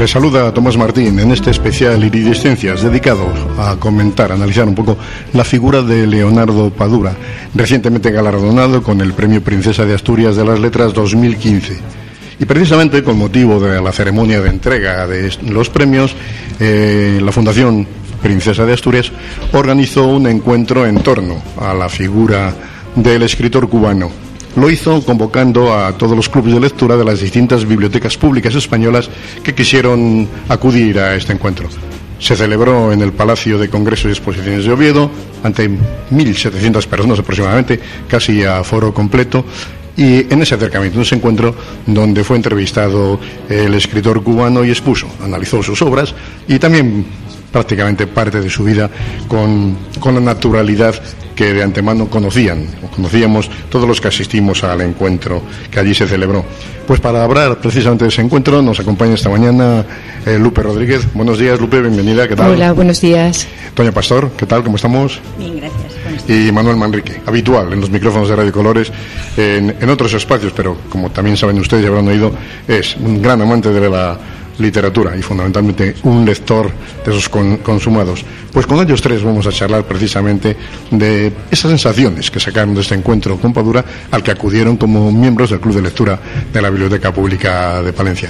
Les saluda Tomás Martín en este especial Iridescencias dedicado a comentar, analizar un poco la figura de Leonardo Padura, recientemente galardonado con el Premio Princesa de Asturias de las Letras 2015. Y precisamente con motivo de la ceremonia de entrega de los premios, la Fundación Princesa de Asturias organizó un encuentro en torno a la figura del escritor cubano. Lo hizo convocando a todos los clubes de lectura de las distintas bibliotecas públicas españolas que quisieron acudir a este encuentro. Se celebró en el Palacio de Congresos y Exposiciones de Oviedo, ante 1.700 personas aproximadamente, casi a foro completo, y en ese acercamiento, en ese encuentro, donde fue entrevistado el escritor cubano y expuso, analizó sus obras y también prácticamente parte de su vida con la naturalidad que de antemano conocíamos todos los que asistimos al encuentro que allí se celebró. Pues para hablar precisamente de ese encuentro nos acompaña esta mañana Lupe Rodríguez. Buenos días, Lupe, bienvenida, ¿qué tal? Hola, buenos días. Toña Pastor, ¿qué tal? ¿Cómo estamos? Bien, gracias. Y Manuel Manrique, habitual en los micrófonos de Radio Colores, en otros espacios, pero como también saben ustedes y habrán oído, es un gran amante de la literatura y fundamentalmente un lector de esos consumados. Pues con ellos tres vamos a charlar precisamente de esas sensaciones que sacaron de este encuentro con Padura al que acudieron como miembros del Club de Lectura de la Biblioteca Pública de Palencia.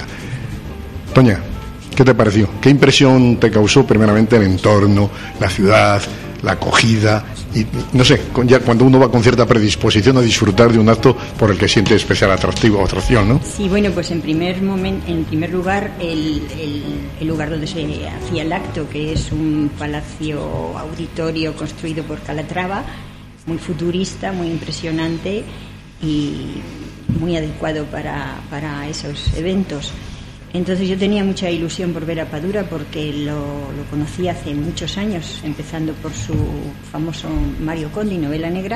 Toña, ¿qué te pareció? ¿Qué impresión te causó primeramente el entorno, la ciudad, la acogida? Y no sé, ya cuando uno va con cierta predisposición a disfrutar de un acto por el que siente especial atracción, ¿no? Sí, bueno, pues en primer lugar, el lugar donde se hacía el acto, que es un palacio auditorio construido por Calatrava, muy futurista, muy impresionante y muy adecuado para esos eventos. Entonces yo tenía mucha ilusión por ver a Padura porque lo conocí hace muchos años, empezando por su famoso Mario Conde, novela negra,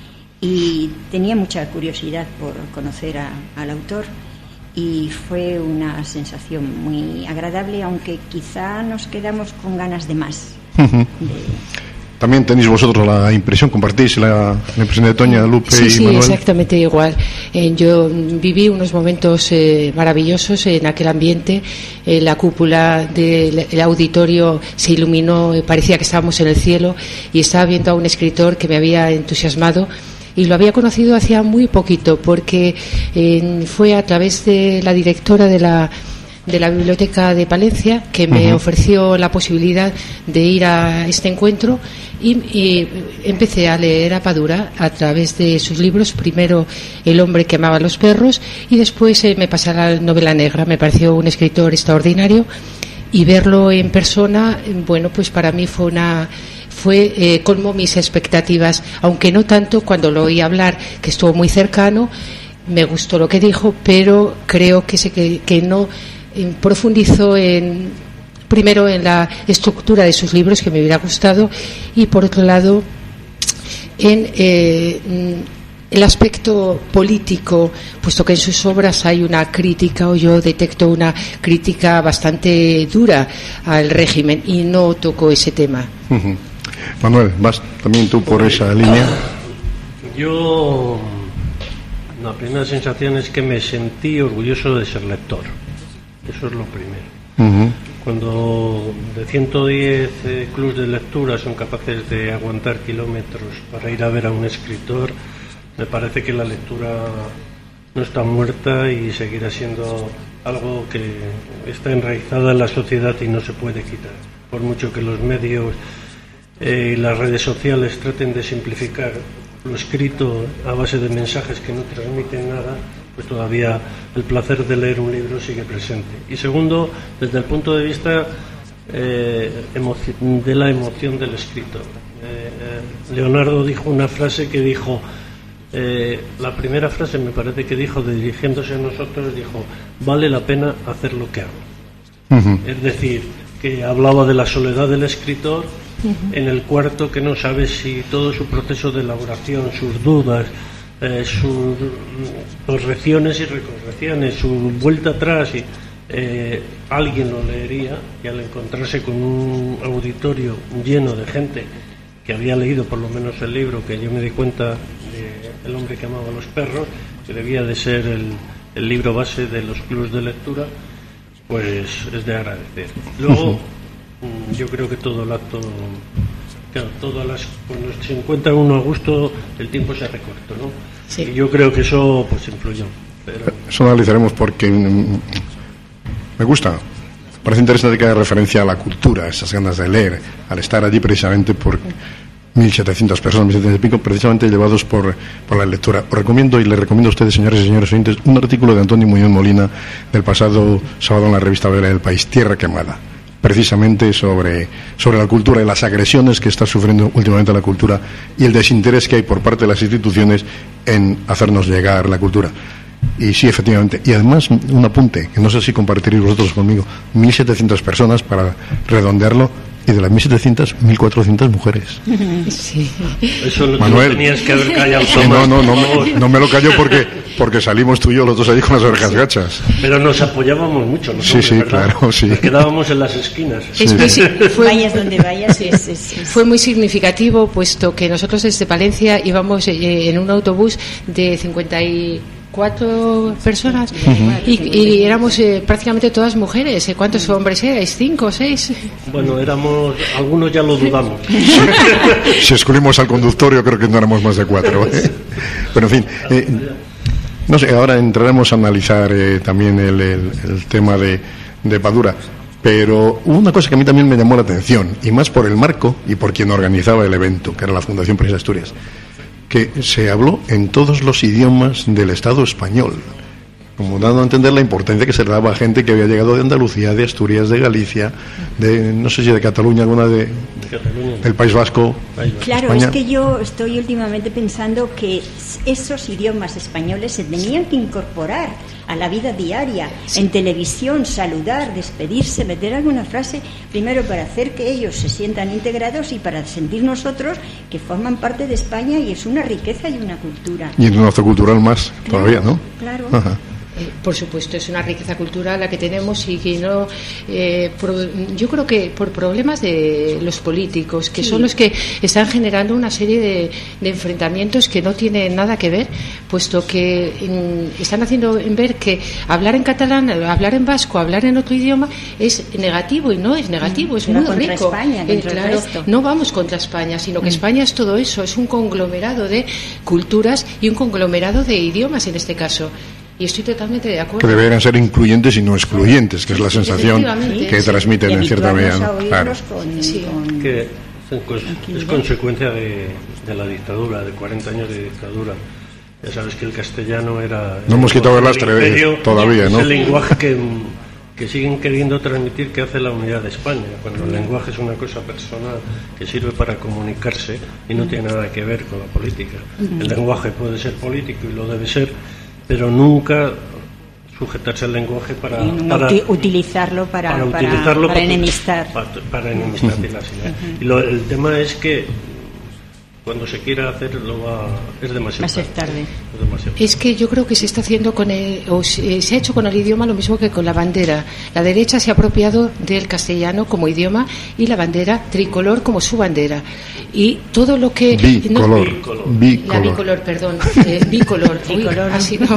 y tenía mucha curiosidad por conocer al autor y fue una sensación muy agradable, aunque quizá nos quedamos con ganas de más. También tenéis vosotros la impresión, compartís la impresión de Toña, Lupe y Manuel. Sí, exactamente igual. Yo viví unos momentos maravillosos en aquel ambiente. La cúpula del auditorio se iluminó, parecía que estábamos en el cielo y estaba viendo a un escritor que me había entusiasmado. Y lo había conocido hacía muy poquito porque fue a través de la directora de la Biblioteca de Palencia que me ofreció la posibilidad de ir a este encuentro y empecé a leer a Padura a través de sus libros, primero El hombre que amaba a los perros y después me pasé a la novela negra. Me pareció un escritor extraordinario y verlo en persona, bueno, pues para mí colmó mis expectativas, aunque no tanto cuando lo oí hablar, que estuvo muy cercano. Me gustó lo que dijo, pero creo que no profundizó primero en la estructura de sus libros, que me hubiera gustado, y por otro lado en el aspecto político, puesto que en sus obras hay una crítica, o yo detecto una crítica bastante dura al régimen, y no tocó ese tema. Manuel, ¿vas también tú por esa línea? Yo, la primera sensación es que me sentí orgulloso de ser lector. Eso es lo primero. Cuando de 110 clubes de lectura son capaces de aguantar kilómetros para ir a ver a un escritor, me parece que la lectura no está muerta y seguirá siendo algo que está enraizada en la sociedad y no se puede quitar. Por mucho que los medios y las redes sociales traten de simplificar lo escrito a base de mensajes que no transmiten nada, pues todavía el placer de leer un libro sigue presente. Y segundo, desde el punto de vista de la emoción del escritor. Leonardo dijo una frase que dijo, la primera frase me parece que dijo, dirigiéndose a nosotros, dijo: vale la pena hacer lo que hago. Es decir, que hablaba de la soledad del escritor en el cuarto, que no sabe si todo su proceso de elaboración, sus dudas, sus correcciones y recorrecciones, su vuelta atrás, y alguien lo leería, y al encontrarse con un auditorio lleno de gente que había leído por lo menos el libro, que yo me di cuenta de El hombre que amaba a los perros, que debía de ser el libro base de los clubes de lectura, pues es de agradecer. Luego, yo creo que todo el acto, claro, cuando se encuentra uno a gusto, el tiempo se recorta, ¿no? Sí. Y yo creo que eso pues influyó. Pero... Eso analizaremos porque me gusta. Parece interesante que haga referencia a la cultura, esas ganas de leer, al estar allí precisamente por 1.700 personas, 1.700 y pico, precisamente llevados por la lectura. Os recomiendo y le recomiendo a ustedes, señores y señores oyentes, un artículo de Antonio Muñoz Molina del pasado sábado en la revista Vela del País, Tierra Quemada, precisamente sobre la cultura y las agresiones que está sufriendo últimamente la cultura y el desinterés que hay por parte de las instituciones en hacernos llegar la cultura. Y sí, efectivamente. Y además, un apunte, que no sé si compartiréis vosotros conmigo, 1.700 personas para redondearlo, y de las 1.700, 1.400 mujeres. Sí. Eso lo Manuel, tenías que haber callado. Sí, no me lo callo porque salimos tú y yo los dos allí con las orejas gachas. Pero nos apoyábamos mucho. Sí, ¿verdad? Claro, sí. Nos quedábamos en las esquinas. Vayas donde vayas. Fue muy significativo, puesto que nosotros desde Palencia íbamos en un autobús de 54 personas y éramos prácticamente todas mujeres. ¿Cuántos hombres erais? ¿5 o 6? Bueno, algunos ya lo dudamos. Si excluimos al conductor, yo creo que no éramos más de 4. Pero en fin, no sé, ahora entraremos a analizar también el tema de Padura. Pero hubo una cosa que a mí también me llamó la atención, y más por el marco y por quien organizaba el evento, que era la Fundación Prensa Asturias, que se habló en todos los idiomas del Estado español, como dando a entender la importancia que se le daba a gente que había llegado de Andalucía, de Asturias, de Galicia, de no sé si de Cataluña, alguna de Cataluña, del País Vasco. Claro, España. Es que yo estoy últimamente pensando que esos idiomas españoles se tenían que incorporar a la vida diaria, en televisión, saludar, despedirse, meter alguna frase, primero para hacer que ellos se sientan integrados y para sentir nosotros que forman parte de España, y es una riqueza y una cultura. Y en un acto cultural más, claro, todavía, ¿no? Claro. Ajá. Por supuesto, es una riqueza cultural la que tenemos y que no. Yo creo que por problemas de los políticos, que son los que están generando una serie de enfrentamientos que no tienen nada que ver, puesto que están haciendo ver que hablar en catalán, hablar en vasco, hablar en otro idioma es negativo, y no es negativo, es muy rico. España, claro, no vamos contra España, sino que España es todo eso, es un conglomerado de culturas y un conglomerado de idiomas en este caso. Y estoy totalmente de acuerdo. Que deberían ser incluyentes y no excluyentes, que es la sensación que transmiten en cierta medida, ¿no? Claro. Que es consecuencia de la dictadura, de 40 años de dictadura. Ya sabes que el castellano era... No hemos quitado el lastre todavía, ¿no? Es el lenguaje que siguen queriendo transmitir, que hace la unidad de España, cuando el lenguaje es una cosa personal que sirve para comunicarse y no tiene nada que ver con la política. El lenguaje puede ser político y lo debe ser, pero nunca sujetarse al lenguaje para utilizarlo para enemistar. Para enemistar y las ideas. Y el tema es que cuando se quiera hacerlo es demasiado tarde. Es que yo creo que se está haciendo se ha hecho con el idioma lo mismo que con la bandera. La derecha se ha apropiado del castellano como idioma y la bandera tricolor como su bandera. Y todo lo que... Bicolor. La bicolor, perdón. Bicolor. Así no.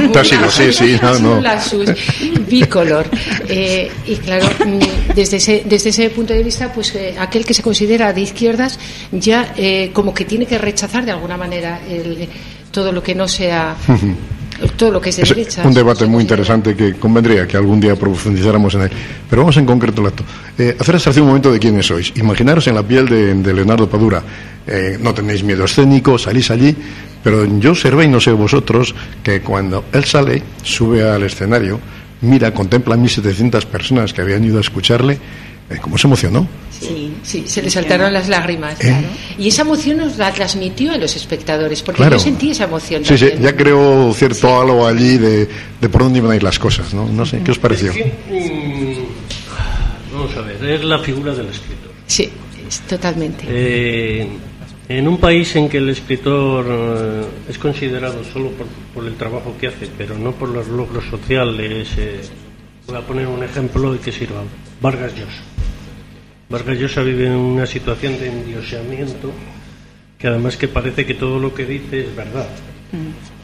Bicolor. Y claro, desde ese punto de vista, pues aquel que se considera de izquierdas ya como que tiene que rechazar de alguna manera todo lo que no sea todo lo que es de derecha. Un debate muy interesante que convendría que algún día profundizáramos en él. Pero vamos en concreto al acto. Hacer abstracción un momento de quiénes sois. Imaginaros en la piel de Leonardo Padura. No tenéis miedo escénico, salís allí, pero yo observé, y no sé vosotros, que cuando él sube al escenario, mira, contempla a 1.700 personas que habían ido a escucharle. ¿Cómo se emocionó? Sí, se le saltaron las lágrimas. Claro. Y esa emoción nos la transmitió a los espectadores, porque yo sentí esa emoción. Sí, ya creo cierto halo allí de por dónde iban a ir las cosas, ¿no? No sé, ¿qué os pareció? Vamos a ver, es la figura del escritor. Sí, totalmente. En un país en que el escritor es considerado solo por el trabajo que hace, pero no por los logros sociales, voy a poner un ejemplo y que sirva. Vargas Llosa. Vargas Llosa vive en una situación de endioseamiento, que además que parece que todo lo que dice es verdad.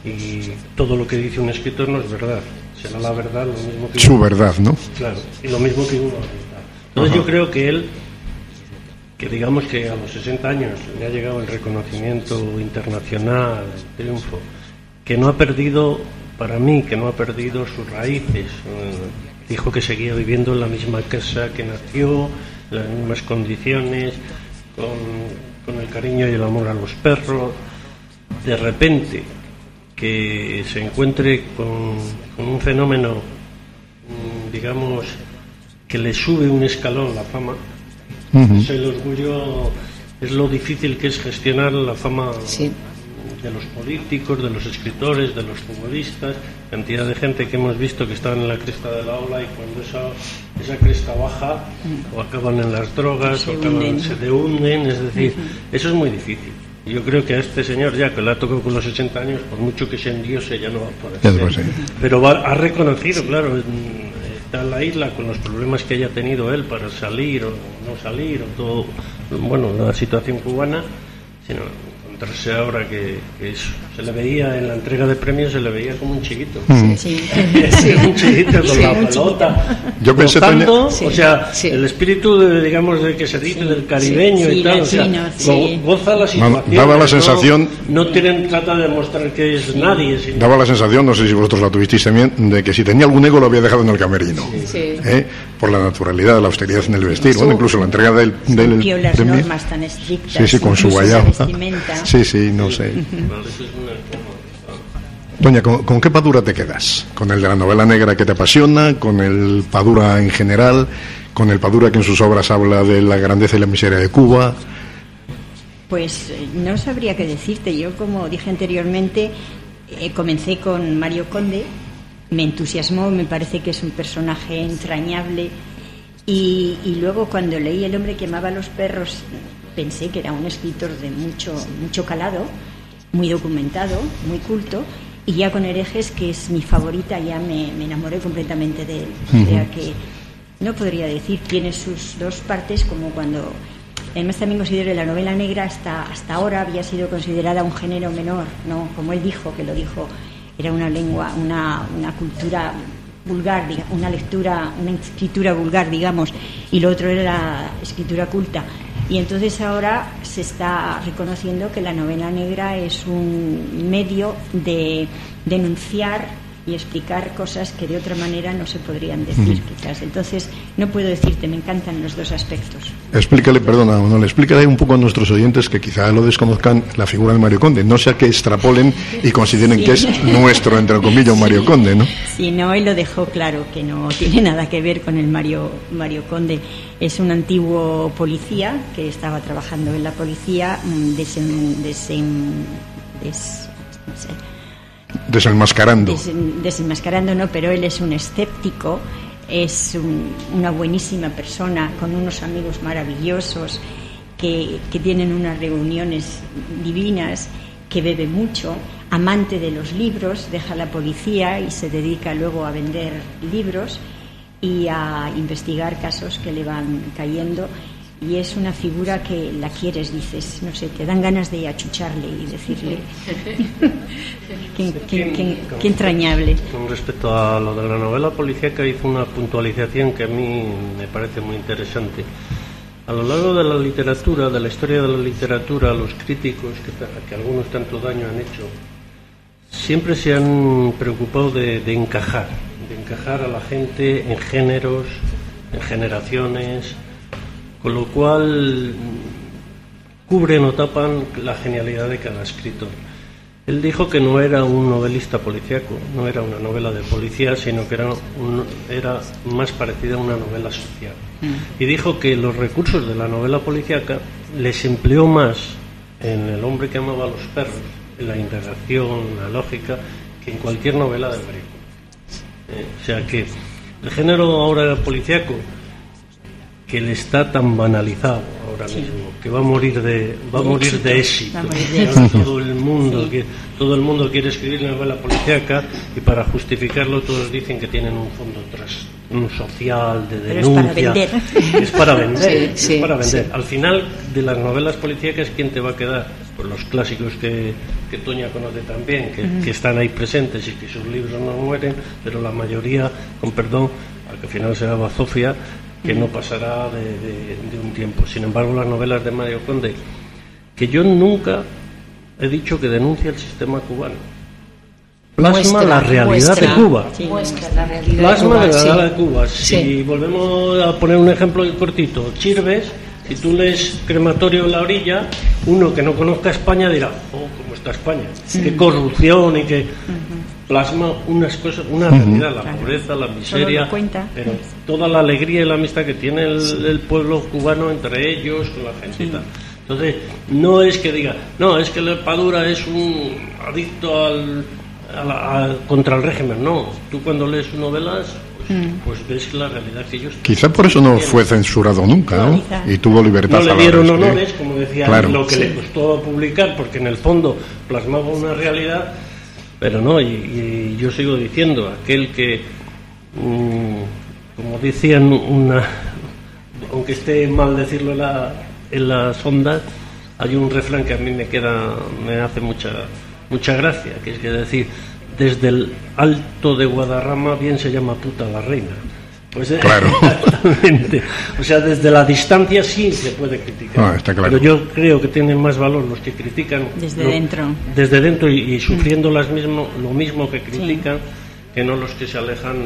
y todo lo que dice un escritor no es verdad, será la verdad, lo mismo que su verdad, ¿no? Claro, y lo mismo que uno. Entonces yo creo que él, que digamos que a los 60 años le ha llegado el reconocimiento internacional, el triunfo, que no ha perdido, para mí, que no ha perdido sus raíces. Dijo que seguía viviendo en la misma casa que nació, en las mismas condiciones, con el cariño y el amor a los perros. De repente, que se encuentre con un fenómeno, digamos, que le sube un escalón la fama. Es el orgullo, es lo difícil que es gestionar la fama. Sí. De los políticos, de los escritores, de los futbolistas, cantidad de gente que hemos visto que estaban en la cresta de la ola y cuando esa cresta baja o acaban en las drogas se hunden, es decir, eso es muy difícil. Yo creo que a este señor, ya que le ha tocado con los 80 años, por mucho que se endiose, ya no va a poder ser. Pero ha reconocido, claro, está en la isla con los problemas que haya tenido él para salir o no salir, o todo, bueno, la situación cubana, sino encontrarse ahora que se le veía en la entrega de premios, se le veía como un chiquito. Un chiquito con la pelota. Yo pensé gozando, o sea, el espíritu digamos de que se dice del caribeño y tal, o sea, goza la situación. Daba la sensación, no trata de demostrar que es nadie. Daba la sensación, no sé si vosotros la tuvisteis también, de que si tenía algún ego lo había dejado en el camerino. Por la naturalidad, la austeridad en el vestir, bueno, incluso la entrega del las normas tan estrictas. Sí, con su guayaba. Sí, no sé. Doña, ¿con qué Padura te quedas? ¿Con el de la novela negra que te apasiona? ¿Con el Padura en general? ¿Con el Padura que en sus obras habla de la grandeza y la miseria de Cuba? Pues no sabría qué decirte. Yo, como dije anteriormente, comencé con Mario Conde, me entusiasmó, me parece que es un personaje entrañable y luego cuando leí El hombre que amaba a los perros pensé que era un escritor de mucho calado, muy documentado, muy culto, y ya con Herejes, que es mi favorita, ya me enamoré completamente de él. O sea que no podría decir, tiene sus dos partes, como cuando además también considero que la novela negra hasta ahora había sido considerada un género menor, no, como él dijo, que lo dijo, era una lengua, una cultura vulgar, una lectura, una escritura vulgar, digamos, y lo otro era la escritura culta. Y entonces ahora se está reconociendo que la novela negra es un medio de denunciar y explicar cosas que de otra manera no se podrían decir, quizás. Entonces, no puedo decirte, me encantan los dos aspectos. Explícale un poco a nuestros oyentes que quizá lo desconozcan, la figura de Mario Conde, no sea que extrapolen y consideren que es nuestro, entre comillas, Mario Conde, ¿no? Sí, no, él lo dejó claro, que no tiene nada que ver con el Mario Conde. Es un antiguo policía que estaba trabajando en la policía, desenmascarando, no, pero él es un escéptico, es una buenísima persona, con unos amigos maravillosos que tienen unas reuniones divinas, que bebe mucho, amante de los libros, deja la policía y se dedica luego a vender libros y a investigar casos que le van cayendo. Y es una figura que la quieres, dices, no sé, te dan ganas de achucharle y decirle qué entrañable. Con respecto a lo de la novela policíaca, hizo una puntualización que a mí me parece muy interesante. A lo largo de la literatura, de la historia de la literatura, los críticos, que algunos tanto daño han hecho, siempre se han preocupado de encajar a la gente en géneros, en generaciones, con lo cual cubren o tapan la genialidad de cada escritor. Él dijo que no era un novelista policíaco, no era una novela de policía, sino que era más parecida a una novela social. Y dijo que los recursos de la novela policíaca les empleó más en El hombre que amaba a los perros, en la interacción, la lógica, que en cualquier novela de Mario. O sea que el género ahora policíaco, que le está tan banalizado ahora mismo, que va a morir de éxito. Todo el mundo quiere escribir novela policíaca y para justificarlo todos dicen que tienen un fondo un social de denuncia. Es para vender. Es para vender. Al final de las novelas policíacas, ¿quién te va a quedar? pues los clásicos que Toña conoce también, que están ahí presentes y que sus libros no mueren, pero la mayoría, con perdón, al que al final será Bazofia, que no pasará de un tiempo. Sin embargo, las novelas de Mario Conde, que yo nunca he dicho que denuncia el sistema cubano, plasma la realidad de Cuba. Sí, muestra la realidad Plasma de Cuba, la realidad de Cuba. Sí. Si volvemos a poner un ejemplo cortito, Chirves, si tú lees Crematorio en la orilla, uno que no conozca España dirá, oh, ¿cómo está España? Qué corrupción y qué... Plasma unas cosas, una realidad, la pobreza, la miseria, pero toda la alegría y la amistad que tiene el pueblo cubano entre ellos, con la gente y tal. Entonces, no es que diga, no, es que Padura es un adicto contra el régimen, no. Tú cuando lees sus novelas, pues ves la realidad que ellos... Quizá por eso no fue censurado nunca, ¿no? Y tuvo libertad. No le dieron honores, como decía, claro, lo que le costó publicar, porque en el fondo plasmaba una realidad, pero no, y yo sigo diciendo, aquel que, como decían, aunque esté mal decirlo en las ondas, hay un refrán que a mí me hace mucha gracia, que es que decir, desde el alto de Guadarrama bien se llama puta la reina. Pues claro. Exactamente. O sea, desde la distancia sí se puede criticar. Está claro. Pero yo creo que tienen más valor los que critican desde dentro y sufriendo lo mismo que critican, que no los que se alejan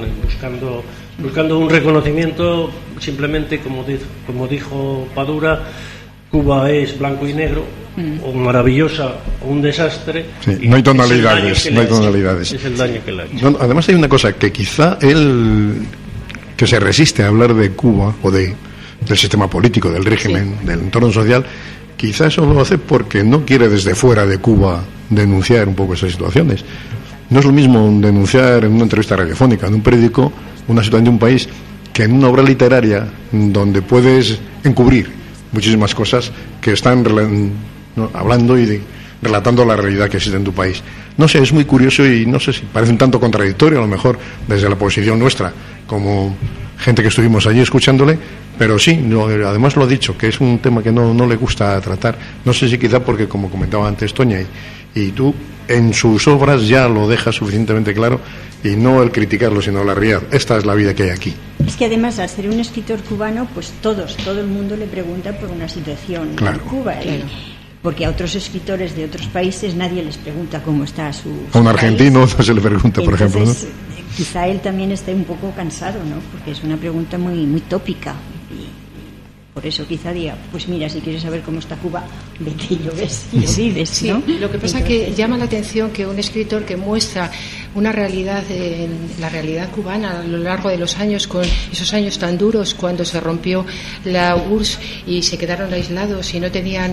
buscando un reconocimiento. Simplemente, como dijo Padura, Cuba es blanco y negro, o maravillosa o un desastre. Sí, no hay tonalidades. Es el daño que le ha hecho. No, además hay una cosa, que quizá él, que se resiste a hablar de Cuba o del sistema político, del régimen, del entorno social, quizá eso lo hace porque no quiere desde fuera de Cuba denunciar un poco esas situaciones. No es lo mismo denunciar en una entrevista radiofónica, en un periódico, una situación de un país, que en una obra literaria donde puedes encubrir muchísimas cosas que están hablando y relatando la realidad que existe en tu país. No sé, es muy curioso y no sé si parece un tanto contradictorio, a lo mejor desde la posición nuestra, como gente que estuvimos allí escuchándole, pero sí, además lo ha dicho, que es un tema que no le gusta tratar. No sé si quizá porque, como comentaba antes Toña, y tú en sus obras ya lo dejas suficientemente claro, y no el criticarlo, sino la realidad. Esta es la vida que hay aquí. Es que además, al ser un escritor cubano, pues todo el mundo le pregunta por una situación en Cuba. Porque a otros escritores de otros países nadie les pregunta cómo está su a un argentino no se le pregunta, por ejemplo, ¿no? Quizá él también esté un poco cansado, ¿no? Porque es una pregunta muy tópica. Por eso quizá diga, pues mira, si quieres saber cómo está Cuba, vete y lo ves y lo vives, ¿no? Sí, lo que pasa es que llama la atención que un escritor que muestra una realidad, la realidad cubana a lo largo de los años, con esos años tan duros cuando se rompió la URSS y se quedaron aislados y no tenían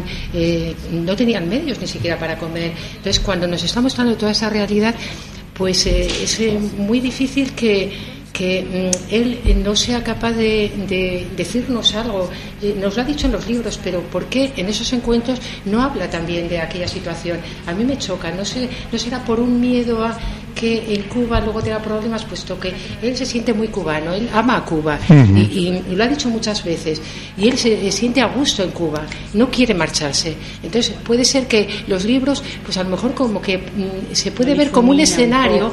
medios ni siquiera para comer. Entonces, cuando nos está mostrando toda esa realidad, pues es muy difícil que él no sea capaz de decirnos algo. Nos lo ha dicho en los libros, pero ¿por qué en esos encuentros no habla también de aquella situación? A mí me choca, no será por un miedo a que en Cuba luego tenga problemas, puesto que él se siente muy cubano, él ama a Cuba, y lo ha dicho muchas veces, y él se siente a gusto en Cuba, no quiere marcharse. Entonces puede ser que los libros, pues a lo mejor como que se puede ver como un escenario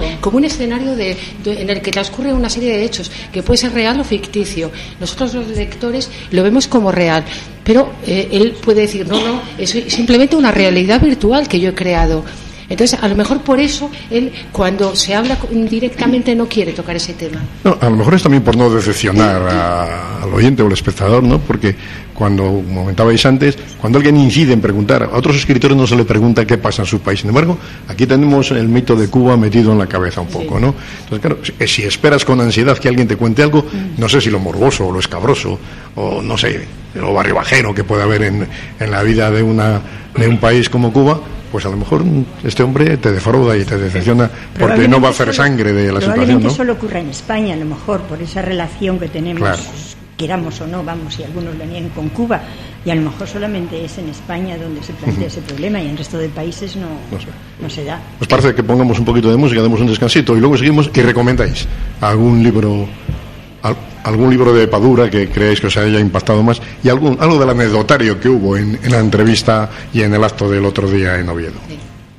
en el que transcurre una serie de hechos que puede ser real o ficticio. Nosotros los lectores lo vemos como real, pero él puede decir no, es simplemente una realidad virtual que yo he creado. Entonces, a lo mejor por eso él, cuando se habla directamente, no quiere tocar ese tema. No, a lo mejor es también por no decepcionar al oyente o al espectador, ¿no? Porque cuando comentabais antes, cuando alguien incide en preguntar, a otros escritores no se le pregunta qué pasa en su país. Sin embargo, aquí tenemos el mito de Cuba metido en la cabeza un poco, ¿no? Entonces, claro, si esperas con ansiedad que alguien te cuente algo, no sé si lo morboso o lo escabroso, o no sé, lo barribajero que puede haber en la vida de un país como Cuba, pues a lo mejor este hombre te defrauda y te decepciona porque no va a hacer sangre de la situación, ¿no? Probablemente solo ocurra en España, a lo mejor, por esa relación que tenemos, queramos o no, vamos, si algunos lo niegan, con Cuba, y a lo mejor solamente es en España donde se plantea ese problema, y en el resto de países no se da. ¿Os parece que pongamos un poquito de música, demos un descansito y luego seguimos y recomendáis algún libro? algún libro de Padura que creáis que os haya impactado más y algo del anecdotario que hubo en la entrevista y en el acto del otro día en Oviedo. Sí.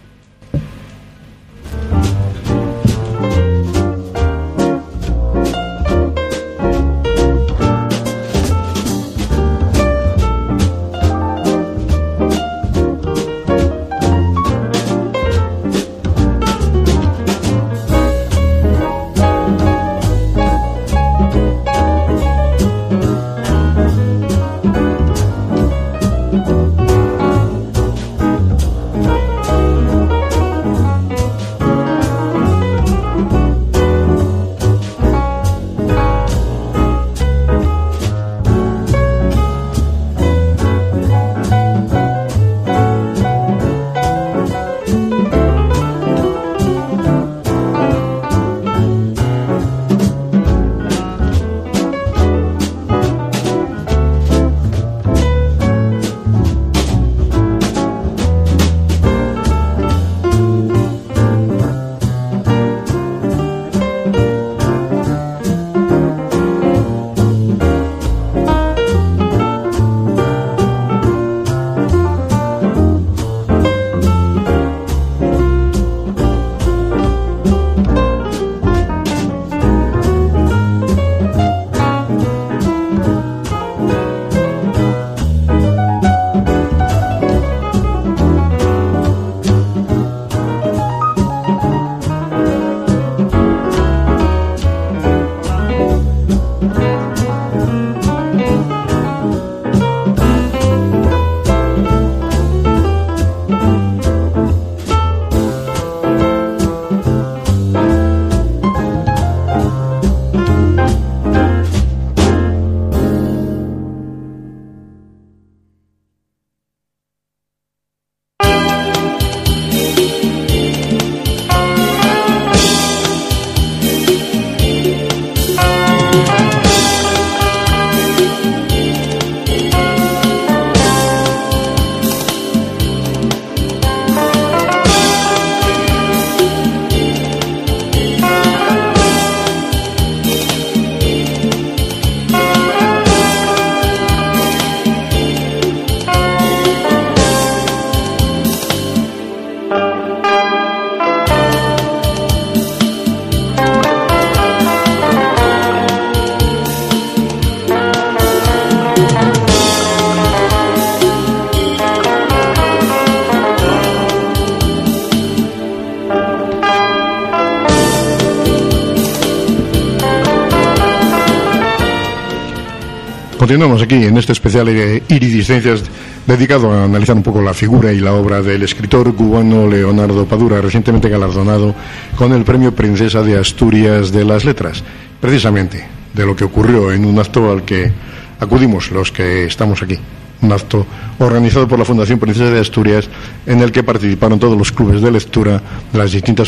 Continuamos aquí en este especial Iridiscencias dedicado a analizar un poco la figura y la obra del escritor cubano Leonardo Padura, recientemente galardonado con el Premio Princesa de Asturias de las Letras, precisamente de lo que ocurrió en un acto al que acudimos los que estamos aquí. Un acto organizado por la Fundación Princesa de Asturias en el que participaron todos los clubes de lectura de las distintas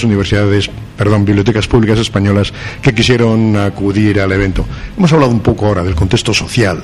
bibliotecas públicas españolas que quisieron acudir al evento. Hemos hablado un poco ahora del contexto social,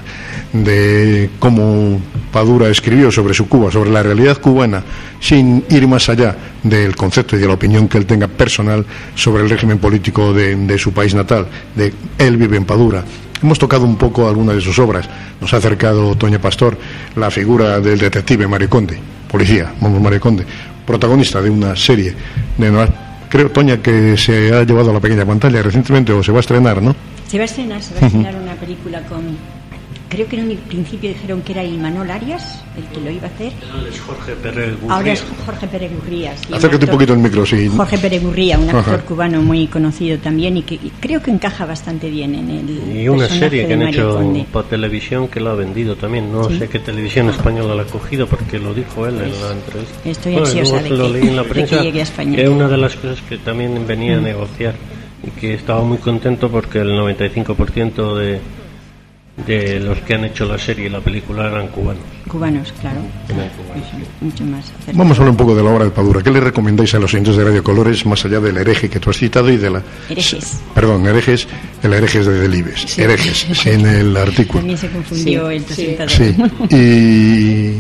de cómo Padura escribió sobre su Cuba, sobre la realidad cubana, sin ir más allá del concepto y de la opinión que él tenga personal sobre el régimen político de su país natal, de él vive en Padura. Hemos tocado un poco algunas de sus obras. Nos ha acercado Toña Pastor la figura del detective Mario Conde, policía, Mario Conde, protagonista de una serie de... Creo, Toña, que se ha llevado a la pequeña pantalla recientemente o se va a estrenar, ¿no? Se va a estrenar una película con... Creo que en un principio dijeron que era Imanol Arias el que lo iba a hacer. Es Jorge Pérez Gurría. Ahora es Jorge Pérez Gurría. Sí, acércate un poquito el micro, sí. Jorge Pérez Gurría, un actor cubano muy conocido también y que creo que encaja bastante bien en el... Y una serie que han hecho para televisión que lo ha vendido también. No sé qué televisión española la ha cogido porque lo dijo él en la entrevista. Estoy ansiosa lo leí en la prensa, de que llegue a España. Que es una de las cosas que también venía a negociar y que estaba muy contento porque el 95% de los que han hecho la serie y la película eran cubanos. Cubanos, claro. Mucho más acercado. Vamos a hablar un poco de la obra de Padura. ¿Qué le recomendáis a los oyentes de Radio Colores, más allá del hereje que tú has citado y de la... Herejes. Perdón, herejes, el herejes de Delibes. Sí. Herejes, en el artículo. También se confundió el presentador. Sí, y...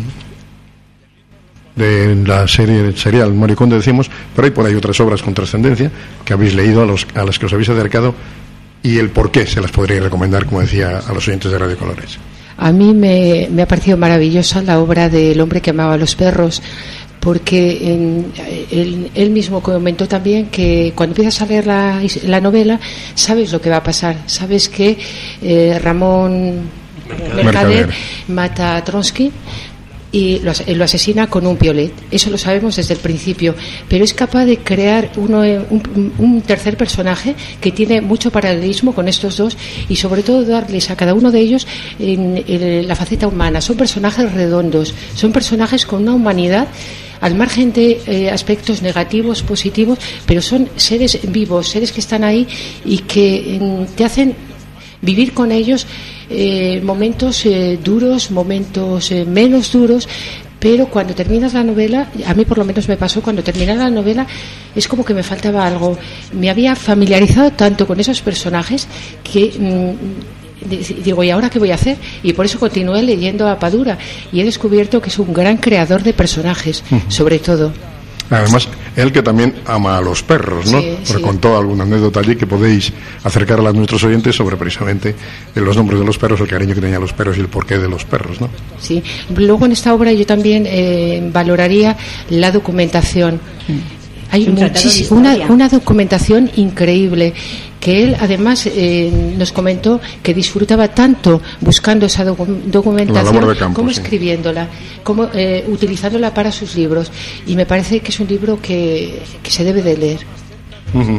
de la serie serial Mario Conde decimos, pero hay por ahí otras obras con trascendencia que habéis leído, a las que os habéis acercado. y el por qué se las podría recomendar, como decía, a los oyentes de Radio Colores. A mí me ha parecido maravillosa la obra del hombre que amaba a los perros, porque él mismo comentó también que cuando empiezas a leer la novela sabes lo que va a pasar, sabes que Ramón Mercader mata a Trotsky y lo asesina con un piolet. Eso lo sabemos desde el principio, pero es capaz de crear un tercer personaje que tiene mucho paralelismo con estos dos, y sobre todo darles a cada uno de ellos la faceta humana. Son personajes redondos, son personajes con una humanidad al margen de aspectos negativos, positivos, pero son seres vivos, seres que están ahí y que te hacen vivir con ellos momentos duros, momentos menos duros, pero cuando terminas la novela, a mí por lo menos me pasó, cuando terminé la novela es como que me faltaba algo. Me había familiarizado tanto con esos personajes que digo, ¿y ahora qué voy a hacer? Y por eso continué leyendo a Padura y he descubierto que es un gran creador de personajes, sobre todo. Además, él que también ama a los perros, ¿no? Sí, Porque contó alguna anécdota allí que podéis acercarla a nuestros oyentes sobre precisamente los nombres de los perros, el cariño que tenía a los perros y el porqué de los perros, ¿no? Sí. Luego en esta obra yo también valoraría la documentación. Hay una documentación increíble, que él además nos comentó que disfrutaba tanto buscando esa documentación campo, como sí, escribiéndola, como utilizándola para sus libros, y me parece que es un libro que se debe de leer. Uh-huh.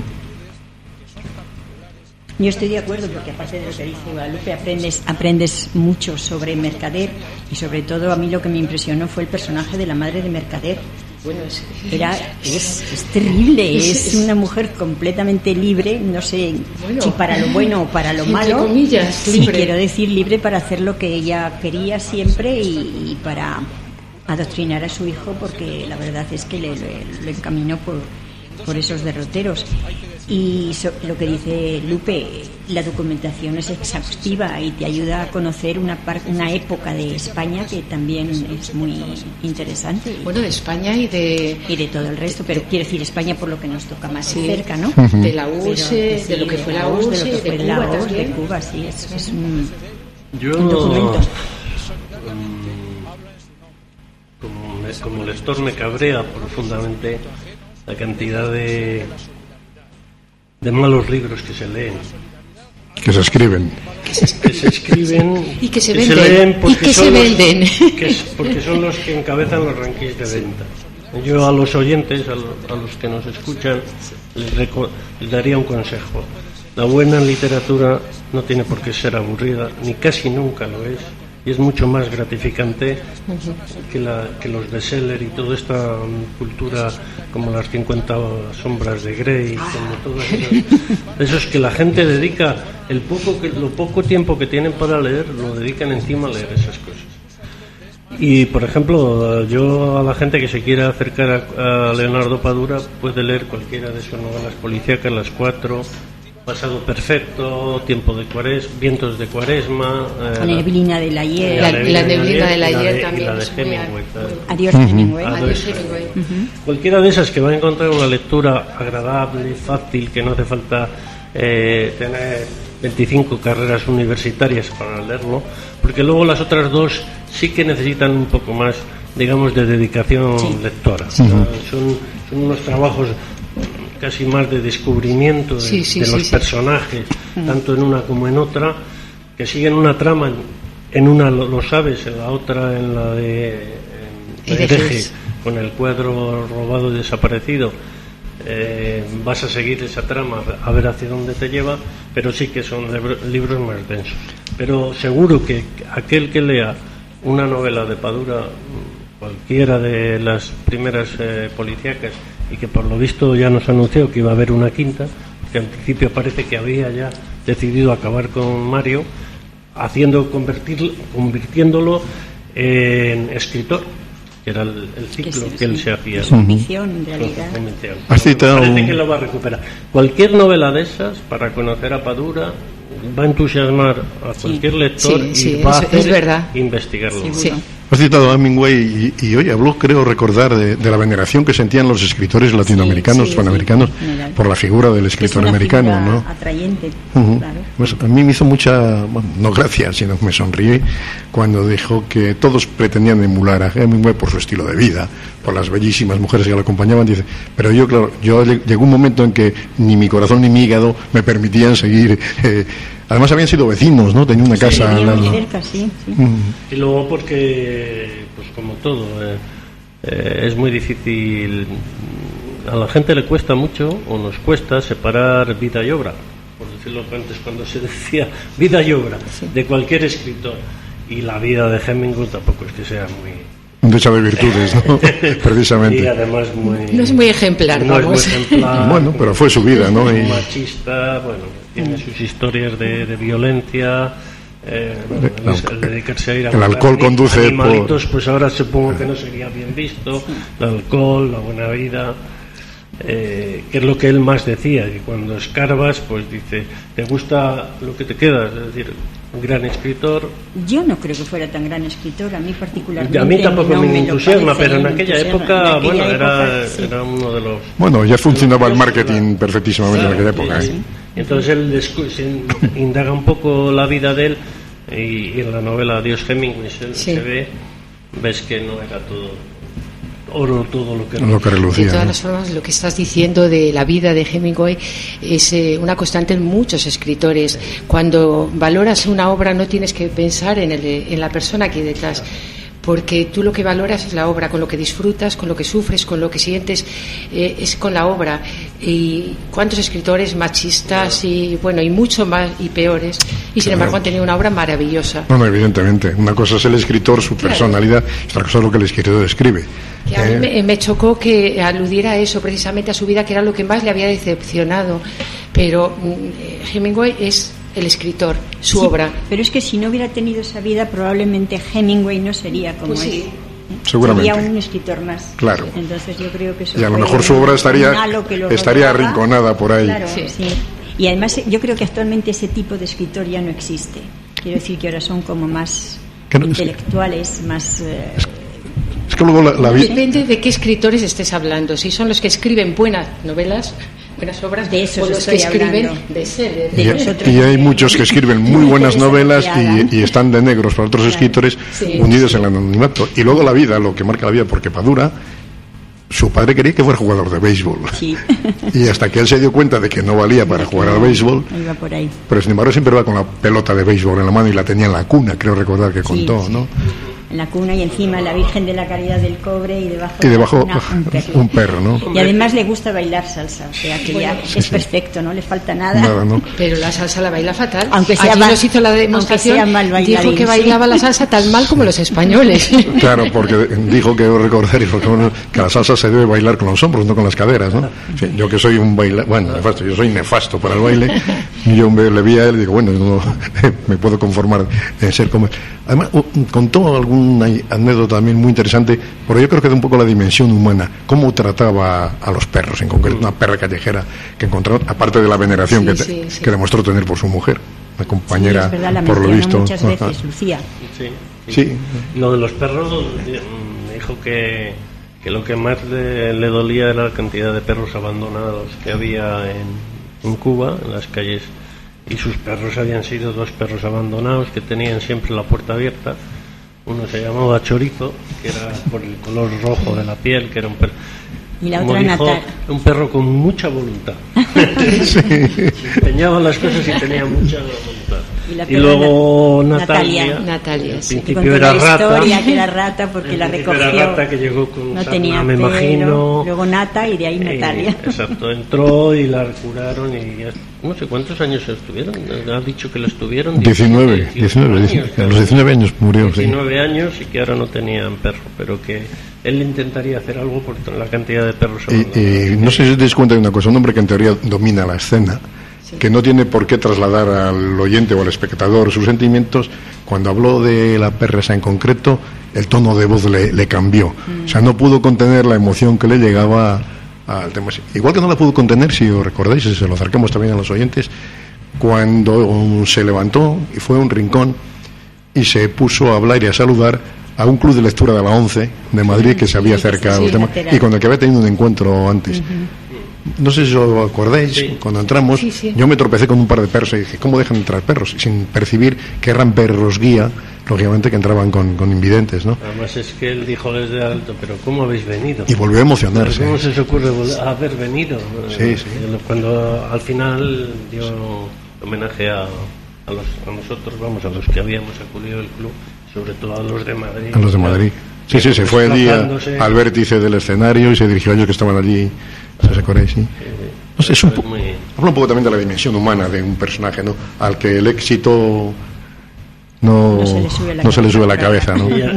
Yo estoy de acuerdo, porque aparte de lo que dice Guadalupe, aprendes mucho sobre Mercader, y sobre todo a mí lo que me impresionó fue el personaje de la madre de Mercader. Bueno, es terrible, es una mujer completamente libre, no sé si para lo bueno o para lo malo, comillas, sí, quiero decir libre para hacer lo que ella quería siempre y para adoctrinar a su hijo, porque la verdad es que lo encaminó por esos derroteros. Y lo que dice Lupe, la documentación es exhaustiva y te ayuda a conocer una época de España que también es muy interesante. Bueno, de España y de todo el resto, pero quiero decir España por lo que nos toca más cerca, ¿no? De la URSS, de lo que fue la URSS, de Cuba, sí, es un documento. Como lector me cabrea profundamente la cantidad de malos libros que se leen, que se escriben y que se venden, venden porque son los que encabezan los rankings de venta. Yo a los oyentes, a los que nos escuchan, les daría un consejo: la buena literatura no tiene por qué ser aburrida, ni casi nunca lo es, y es mucho más gratificante que los bestseller y toda esta cultura como las 50 sombras de Grey, como todas esos que la gente dedica lo poco tiempo que tienen para leer, lo dedican encima a leer esas cosas. Y por ejemplo, yo a la gente que se quiera acercar a Leonardo Padura puede leer cualquiera de sus novelas policíacas, las 4, Pasado Perfecto, Tiempo de Cuaresma, Vientos de Cuaresma, La neblina del ayer, la neblina del ayer también, y la de Hemingway. Adiós Hemingway. Adiós Hemingway. Cualquiera de esas que va a encontrar una lectura agradable, fácil, que no hace falta tener 25 carreras universitarias para leerlo, porque luego las otras dos sí que necesitan un poco más, digamos, de dedicación lectora. Son unos trabajos casi más de descubrimiento de los personajes, tanto en una como en otra, que siguen una trama. En una lo sabes, en la otra, en la de Hereje, con el cuadro robado y desaparecido, vas a seguir esa trama a ver hacia dónde te lleva, pero sí que son libros más densos. Pero seguro que aquel que lea una novela de Padura, cualquiera de las primeras policíacas, y que por lo visto ya nos anunció que iba a haber una quinta, que al principio parece que había ya decidido acabar con Mario, convirtiéndolo en escritor, que era el ciclo que él se hacía. Su ambición, en realidad. Parece que lo va a recuperar. Cualquier novela de esas, para conocer a Padura, va a entusiasmar a cualquier lector y va a hacer investigarlo. Sí. Has citado a Hemingway y hoy habló, creo recordar, de la veneración que sentían los escritores latinoamericanos, hispanoamericanos, por la figura del escritor americano, ¿no? Atrayente, claro. Pues a mí me hizo mucha, no gracia, sino me sonríe cuando dijo que todos pretendían emular a Hemingway por su estilo de vida, por las bellísimas mujeres que lo acompañaban. Dice, pero yo llegó un momento en que ni mi corazón ni mi hígado me permitían seguir. Además habían sido vecinos, ¿no? Tenía una casa al lado. Cerca, sí. Y luego porque, pues como todo, es muy difícil, a la gente le cuesta mucho, o nos cuesta, separar vida y obra, por decirlo antes, cuando se decía vida y obra, de cualquier escritor. Y la vida de Hemingway tampoco es que sea muy... Decha de virtudes, ¿no? Precisamente. Y además no es muy ejemplar, no vamos. es muy ejemplar. Bueno, pero fue su vida, ¿no? Y... machista, bueno, tiene sus historias de violencia, el dedicarse a ir a el alcohol conduce animalitos, pues ahora supongo que no sería bien visto, el alcohol, la buena vida, que es lo que él más decía, que cuando escarbas, pues dice, ¿te gusta lo que te queda? Es decir, un gran escritor. Yo no creo que fuera tan gran escritor, a mí particularmente. A mí tampoco no me entusiasma, pero en aquella época, bueno, sí. era uno de los... Bueno, ya funcionaba el marketing perfectísimamente en aquella época. Sí. Entonces él indaga un poco la vida de él y en la novela Adiós Hemingway ves que no era todo oro, todo lo que relucía. De todas las formas, lo que estás diciendo de la vida de Hemingway es una constante en muchos escritores. Cuando valoras una obra no tienes que pensar en la persona que hay detrás, porque tú lo que valoras es la obra, con lo que disfrutas, con lo que sufres, con lo que sientes, es con la obra. Y cuántos escritores machistas y mucho más y peores, y sin embargo han tenido una obra maravillosa. No, evidentemente. Una cosa es el escritor, su personalidad, otra cosa es lo que el escritor escribe. Que a mí me chocó que aludiera a eso, precisamente a su vida, que era lo que más le había decepcionado. Pero Hemingway es el escritor, su obra. Pero es que si no hubiera tenido esa vida, probablemente Hemingway no sería como es. Seguramente. Sería un escritor más. Claro. Entonces yo creo que eso y a lo mejor su obra estaría arrinconada por ahí. Claro, sí. Y además yo creo que actualmente ese tipo de escritor ya no existe. Quiero decir que ahora son como más intelectuales, más... Es que luego depende de qué escritores estés hablando. Si son los que escriben buenas novelas, buenas obras, de eso o los que escriben y hay muchos que escriben muy buenas novelas y están de negros para otros escritores unidos en el anonimato. Y luego la vida, lo que marca la vida, porque Padura, su padre quería que fuera jugador de béisbol. Sí. Y hasta que él se dio cuenta de que no valía para jugar al béisbol, iba por ahí. Pero sin embargo siempre va con la pelota de béisbol en la mano y la tenía en la cuna, creo recordar que contó, ¿no? En la cuna y encima la Virgen de la Caridad del Cobre y debajo un perro, ¿no? Y además le gusta bailar salsa, o sea que ya es perfecto, no le falta nada, ¿no? Pero la salsa la baila fatal. Aunque sea allí nos hizo la demostración, dijo que bailaba la salsa tan mal como los españoles. Claro, porque dijo que la salsa se debe bailar con los hombros, no con las caderas, ¿no? Sí, yo que soy un nefasto, yo soy nefasto para el baile, yo le vi a él y digo, bueno, no, me puedo conformar en ser como él. Además, contó alguna anécdota también muy interesante, porque yo creo que da un poco la dimensión humana, cómo trataba a los perros, en concreto una perra callejera que encontró, aparte de la veneración que demostró tener por su mujer, una compañera, sí, es verdad, por lo visto. Muchas veces, Lucía. Sí. Lo de los perros, me dijo que lo que más le dolía era la cantidad de perros abandonados que había en Cuba, en las calles. Y sus perros habían sido 2 perros abandonados que tenían siempre la puerta abierta. Uno se llamaba Chorizo, que era por el color rojo de la piel, que era un perro. Y la otra Natal. Un perro con mucha voluntad. Se empeñaba las cosas y tenía mucha voluntad. Y luego Natalia. Al principio era rata. Que era rata porque la recogió. Era rata que llegó con no tenía me pelo, imagino. Luego Nata y de ahí Natalia. Exacto, entró y la curaron y ya, no sé cuántos años estuvieron. Ha dicho que lo estuvieron 19 años, a los 19 años murió. 19 años y que ahora no tenían perro, pero que él intentaría hacer algo por la cantidad de perros abandonados. Y no sé si os dais cuenta de una cosa, un hombre que en teoría domina la escena, que no tiene por qué trasladar al oyente o al espectador sus sentimientos. Cuando habló de la perra esa en concreto, el tono de voz le cambió. O sea, no pudo contener la emoción que le llegaba al tema. Igual que no la pudo contener, si os recordáis, y se lo acercamos también a los oyentes, cuando se levantó y fue a un rincón y se puso a hablar y a saludar a un club de lectura de la ONCE de Madrid que se había acercado al tema y con el que había tenido un encuentro antes. No sé si os acordáis, cuando entramos, yo me tropecé con un par de perros y dije, ¿cómo dejan entrar perros? Sin percibir que eran perros guía, lógicamente que entraban con invidentes, ¿no? Además es que él dijo desde alto, pero ¿cómo habéis venido? Y volvió a emocionarse. ¿Cómo se os ocurre haber venido? Sí. Cuando al final dio homenaje a nosotros, a los que habíamos acudido al club, sobre todo a los de Madrid. A los de Madrid. Sí, se fue el día al vértice del escenario y se dirigió a ellos que estaban allí. ¿Se acordáis? Sí. No sé, habla un poco también de la dimensión humana de un personaje, ¿no? Al que el éxito no se le sube a la cabeza, ¿no? Ya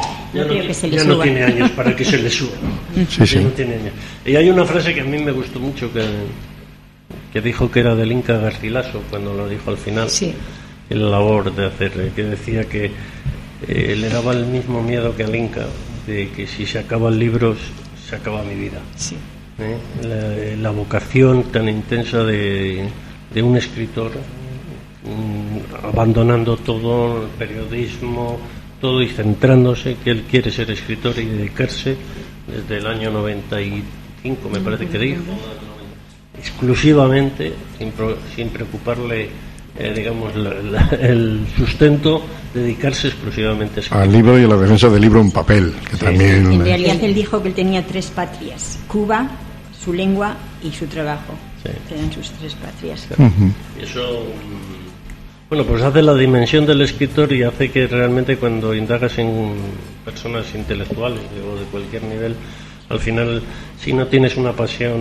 no tiene años para que se le suba. Sí. No tiene años. Y hay una frase que a mí me gustó mucho que dijo que era del Inca Garcilaso cuando lo dijo al final. Sí. El labor de hacer, que decía que le daba el mismo miedo que al Inca, de que si se acaban libros, se acaba mi vida. Sí. La vocación tan intensa de un escritor, abandonando todo, el periodismo, todo, y centrándose, que él quiere ser escritor y dedicarse desde el año 95, me parece que dijo, exclusivamente, sin preocuparle digamos el sustento, dedicarse exclusivamente a escribir. Al libro y a la defensa del libro en papel, que también... En realidad él dijo que él tenía 3 patrias: Cuba, su lengua y su trabajo. Eran sus 3 patrias. Eso, bueno, pues hace la dimensión del escritor y hace que realmente cuando indagas en personas intelectuales o de cualquier nivel, al final, si no tienes una pasión,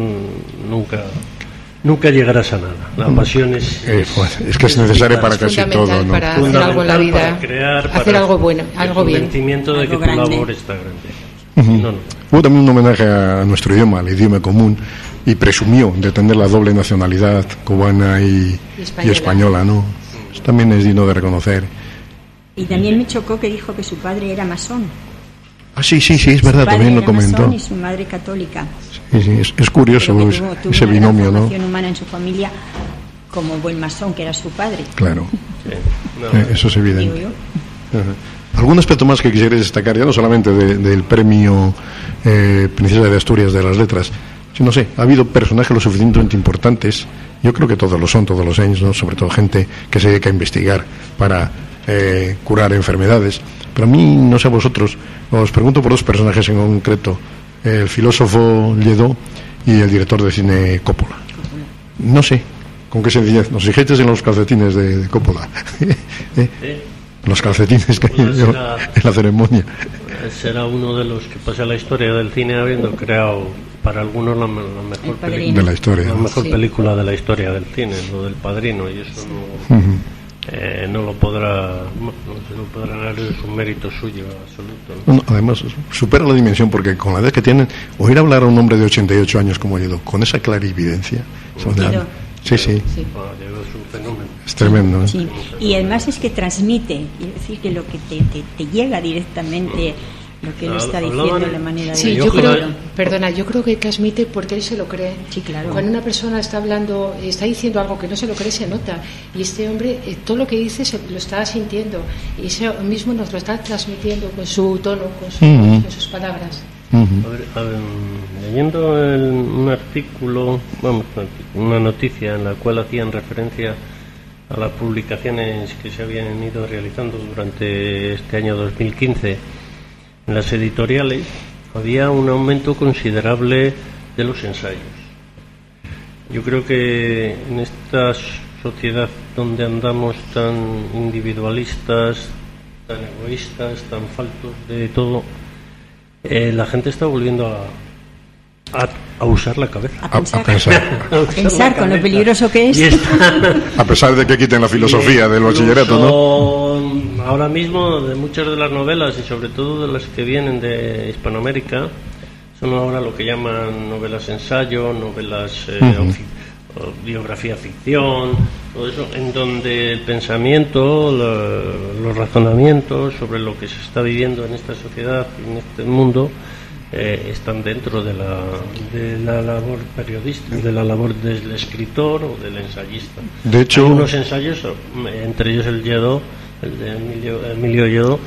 nunca llegarás a nada. La pasión es que es necesaria para casi todo, ¿no? Para hacer algo en la vida, para crear, hacer algo bueno, algo bien. El convencimiento de que tu labor está grande. No. Hubo también un homenaje a nuestro idioma, al idioma común, y presumió de tener la doble nacionalidad cubana y española, ¿no? Eso también es digno de reconocer. Y también me chocó que dijo que su padre era masón. Ah, sí, es verdad, también lo comentó. Y su madre católica. Sí, es curioso tuvo ese binomio, ¿no? Una formación humana en su familia como buen masón, que era su padre. Claro, eso es evidente. ¿Algún aspecto más que quisierais destacar, ya no solamente del premio Princesa de Asturias de las Letras, sino, ha habido personajes lo suficientemente importantes, yo creo que todos lo son, todos los años, ¿no? Sobre todo gente que se dedica a investigar para curar enfermedades, pero a mí, no sé a vosotros, os pregunto por 2 personajes en concreto, el filósofo Lledó y el director de cine Coppola. No sé con qué sencillez nos fijasteis en los calcetines de Coppola. Los calcetines que llevó en la ceremonia. Será uno de los que pasa la historia del cine habiendo creado para algunos la mejor película de la historia. La mejor película de la historia del cine, lo del Padrino, y eso no lo podrá, no se lo podrá dar, es un mérito suyo absoluto, ¿no? Además supera la dimensión, porque con la edad que tienen, oír hablar a un hombre de 88 años como Lledó, con esa clarividencia, sí. Es un fenómeno. Es tremendo, ¿eh? Sí. Y además es que transmite, es decir, que lo que te llega directamente, lo que él está diciendo, la manera de... Sí, yo creo que transmite porque él se lo cree. Sí, claro. Cuando una persona está hablando, está diciendo algo que no se lo cree, se nota. Y este hombre, todo lo que dice lo está sintiendo. Y eso mismo nos lo está transmitiendo con su tono, con sus palabras. A ver, leyendo un artículo, una noticia en la cual hacían referencia a las publicaciones que se habían ido realizando durante este año 2015 en las editoriales, había un aumento considerable de los ensayos. Yo creo que en esta sociedad donde andamos tan individualistas, tan egoístas, tan faltos de todo, la gente está volviendo a usar la cabeza. A pensar con lo peligroso que es. A pesar de que quiten la filosofía del bachillerato, ¿no? Ahora mismo, de muchas de las novelas, y sobre todo de las que vienen de Hispanoamérica, son ahora lo que llaman novelas ensayo, novelas biografía ficción, todo eso, en donde el pensamiento, los razonamientos sobre lo que se está viviendo en esta sociedad, en este mundo, están dentro de la labor periodística, de la labor del escritor o del ensayista. De hecho, hay unos ensayos, entre ellos el de Emilio Lledó,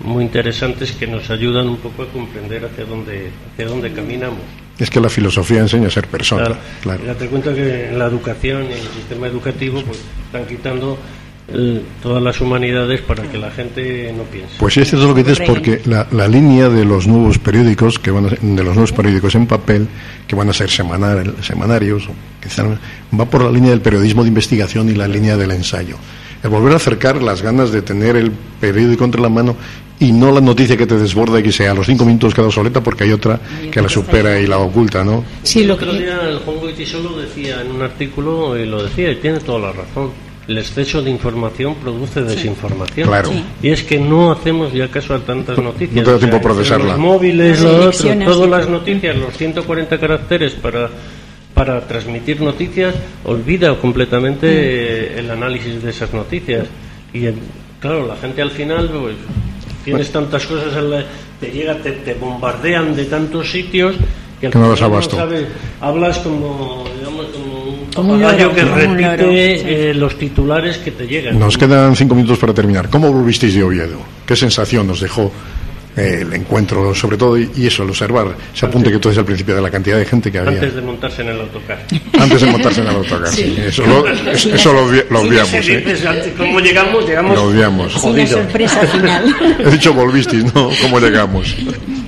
muy interesantes que nos ayudan un poco a comprender hacia dónde caminamos. Es que la filosofía enseña a ser persona. Claro. Ya te cuento que en la educación y en el sistema educativo pues están quitando todas las humanidades para que la gente no piense. Pues sí, esto es lo que dices, porque la línea de los nuevos periódicos en papel, que van a ser semanarios, va por la línea del periodismo de investigación y la línea del ensayo. El volver a acercar las ganas de tener el periódico entre la mano y no la noticia que te desborda y que sea a los 5 minutos queda obsoleta porque hay otra que la supera y la oculta, ¿no? Sí, el otro día el Juan Goytisolo lo decía en un artículo, y lo decía, y tiene toda la razón. El exceso de información produce desinformación. Claro. Y es que no hacemos ya caso a tantas noticias. No te da tiempo a procesarla. Los móviles, todas las noticias, los 140 caracteres para transmitir noticias, olvida completamente el análisis de esas noticias. Y claro, la gente al final, pues, tienes tantas cosas, te bombardean de tantos sitios que no das abasto. No sabes, hablas como un papagayo que repite los titulares que te llegan. Nos quedan 5 minutos para terminar. ¿Cómo volvisteis de Oviedo? ¿Qué sensación nos dejó el encuentro, sobre todo, y eso, el observar ese apunte que tú dices al principio de la cantidad de gente que había? Antes de montarse en el autocar. Antes de montarse en el autocar, sí. Eso lo obviamos. ¿Cómo llegamos? Lo obviamos. Una sorpresa final. He dicho volvisteis, ¿no? ¿Cómo llegamos?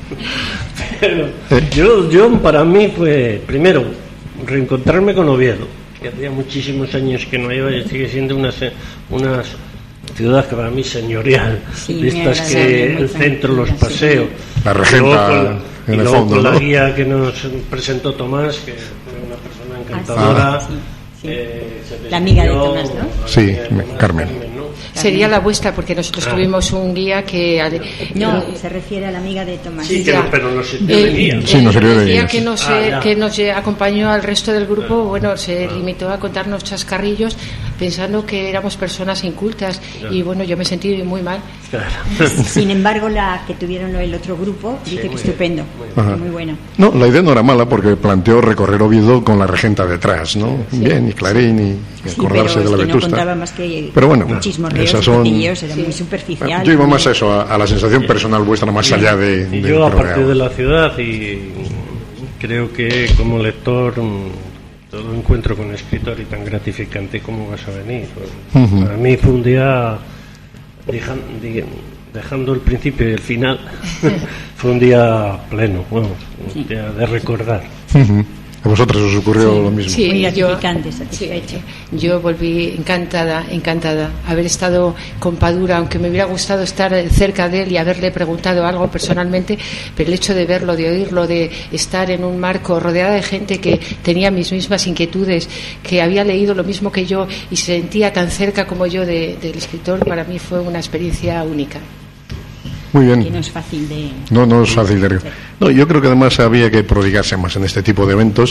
Yo para mí fue, primero, reencontrarme con Oviedo, que hacía muchísimos años que no iba, y sigue siendo una ciudad que para mí señorial, de estas que el centro, los paseos, la regenta en el fondo, con ¿no? La guía que nos presentó Tomás, que fue una persona encantadora. La amiga de Tomás, ¿no? Sí, Carmen. Sería la vuestra, porque nosotros tuvimos un guía que... No, se refiere a la amiga de Tomás. Sí, pero nos sirvió de guía. Sí, nos sirvió de guía. Que nos acompañó al resto del grupo, bueno, se limitó a contarnos chascarrillos pensando que éramos personas incultas, y bueno, yo me sentí muy mal. Sin embargo, la que tuvieron el otro grupo dice que estupendo, muy buena. No, la idea no era mala, porque planteó recorrer Oviedo con la regenta detrás, ¿no? Sí. Bien, y Clarín, y acordarse de la Vetusta. No contaba más que pero bueno, esas son... era muy superficial. Yo iba más a eso, a la sensación personal vuestra, más allá de... Y yo, aparte de la ciudad, y creo que como lector... todo encuentro con un escritor y tan gratificante como vas a venir. Para mí fue un día, dejando el principio y el final, fue un día pleno, bueno, un día de recordar. ¿A vosotros os ocurrió lo mismo? Sí, muy gratificante, satisfecha. Yo volví encantada, haber estado con Padura, aunque me hubiera gustado estar cerca de él y haberle preguntado algo personalmente, pero el hecho de verlo, de oírlo, de estar en un marco rodeada de gente que tenía mis mismas inquietudes, que había leído lo mismo que yo y se sentía tan cerca como yo del escritor, para mí fue una experiencia única. Muy bien. Que no es fácil de... No es fácil de... No, yo creo que además había que prodigarse más en este tipo de eventos,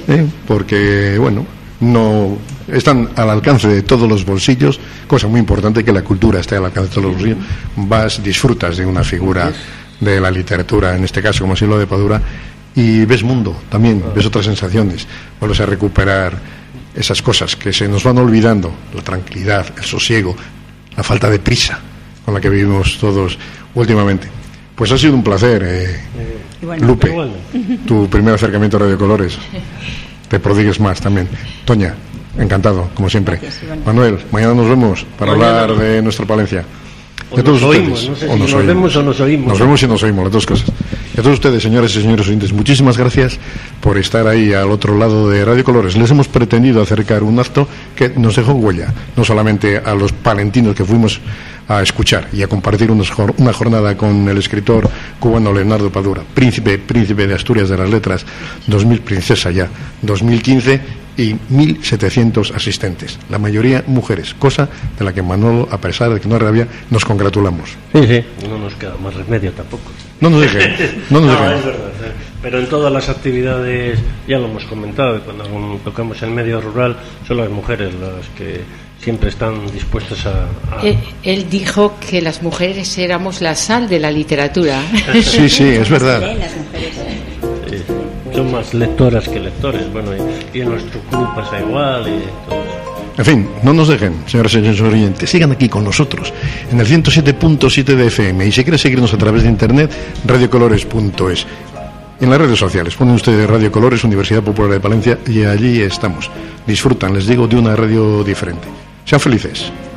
porque, bueno, no están al alcance de todos los bolsillos, cosa muy importante, que la cultura esté al alcance de todos los bolsillos. Disfrutas de una figura de la literatura, en este caso como así lo de Padura, y ves mundo también, ves otras sensaciones, vuelves a recuperar esas cosas que se nos van olvidando, la tranquilidad, el sosiego, la falta de prisa con la que vivimos todos últimamente. Pues ha sido un placer, Lupe, tu primer acercamiento a Radio Colores. Te prodigues más también. Toña, encantado, como siempre. Gracias, Manuel, mañana nos vemos para hablar de nuestra Palencia. O nos oímos, no sé si nos vemos o nos oímos. Nos vemos y nos oímos, las dos cosas. Y a todos ustedes, señores y señores oyentes, muchísimas gracias por estar ahí al otro lado de Radio Colores. Les hemos pretendido acercar un acto que nos dejó huella, no solamente a los palentinos que fuimos a escuchar y a compartir una jornada con el escritor cubano Leonardo Padura, príncipe de Asturias de las Letras, 2000 princesa ya, 2015, y 1.700 asistentes, la mayoría mujeres, cosa de la que Manolo, a pesar de que no rabia, nos congratulamos. Sí, no nos queda más remedio tampoco. No nos dejen. Es verdad, pero en todas las actividades, ya lo hemos comentado, cuando tocamos el medio rural, son las mujeres las que siempre están dispuestas a... Él dijo que las mujeres éramos la sal de la literatura. Sí, es verdad. Las mujeres. Son más lectoras que lectores, bueno, y en nuestro club pasa igual y todo. En fin, no nos dejen, señoras y señores oyentes, sigan aquí con nosotros en el 107.7 de FM, y si quieren seguirnos a través de internet, radiocolores.es. En las redes sociales ponen ustedes Radio Colores, Universidad Popular de Palencia, y allí estamos. Disfrutan, les digo, de una radio diferente. Sean felices.